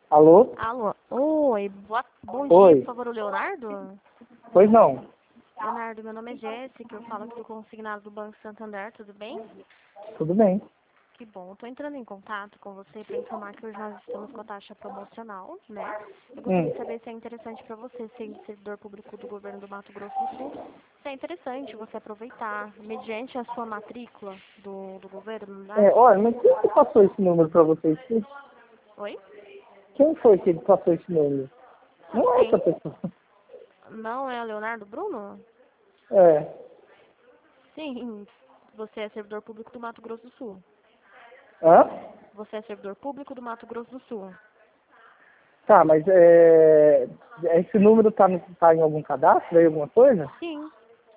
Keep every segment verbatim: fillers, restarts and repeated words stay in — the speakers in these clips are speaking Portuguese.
Alô? Alô? Oi, boa, bom dia, Oi. por favor, o Leonardo? Pois não. Leonardo, meu nome é Jéssica, eu falo aqui do consignado do Banco Santander, tudo bem? Tudo bem. Que bom, estou entrando em contato com você para informar que hoje nós estamos com a taxa promocional, né? Eu gostaria Hum. de saber se é interessante para você, sendo servidor público do governo do Mato Grosso do Sul, se é interessante você aproveitar, mediante a sua matrícula do, do governo, né? É, olha, mas quem que passou esse número pra vocês? Quem Oi? quem foi que passou esse número? Não é essa Quem? pessoa. Não é o Leonardo Bruno? É. Sim, você é servidor público do Mato Grosso do Sul. Hã? Você é servidor público do Mato Grosso do Sul. Tá, mas é, esse número tá, no- tá em algum cadastro, aí, alguma coisa? Sim,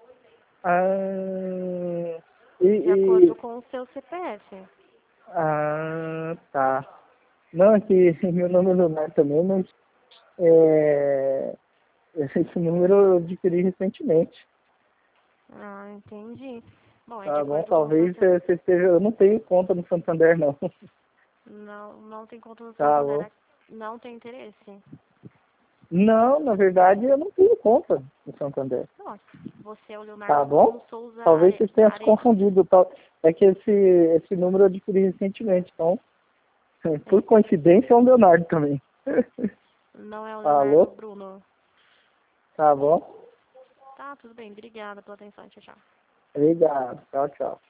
Ah, e, de acordo e- com o seu C P F. ah, tá. Não, é que meu nome é Leonardo também, mas é, esse número eu adquiri recentemente. Ah, entendi. Bom, é de Tá bom? acordo com o seu Talvez C P F. você você esteja. Eu não tenho conta no Santander, não. Não, não tem conta no Tá Santander, bom? né? Não tem interesse. Não, na verdade eu não tenho conta no Santander. Nossa, você é o Tá Leonardo Bruno bom? Souza, Talvez área, vocês tenham se área de... confundido. Tal. É que esse, esse número eu adquiri recentemente, então, por É, coincidência, é o Leonardo também. não é o Leonardo Alô? Bruno. Tá bom? Tá, tudo bem. Obrigada pela atenção. Tchau, tchau. Obrigado. Tchau, tchau.